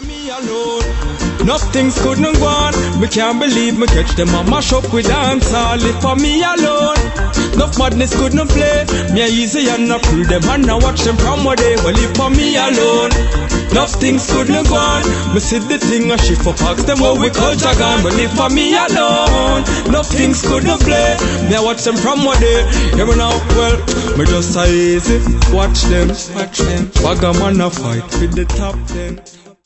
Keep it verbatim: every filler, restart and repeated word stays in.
me alone. Nothing's couldn't go on. Me can't believe me catch them and mash up with dance all. If for me alone, enough madness couldn't play. Me a easy and not free them and I watch them from what they. Well, if for me alone, nothing's couldn't go on. Me see the thing and shift up, ask them what we culture gone. But if for me alone, nothing's couldn't play. Me a watch them from what they. Hear me now, well, me just say easy. Watch them, watch them. Bag a man a fight with the top ten.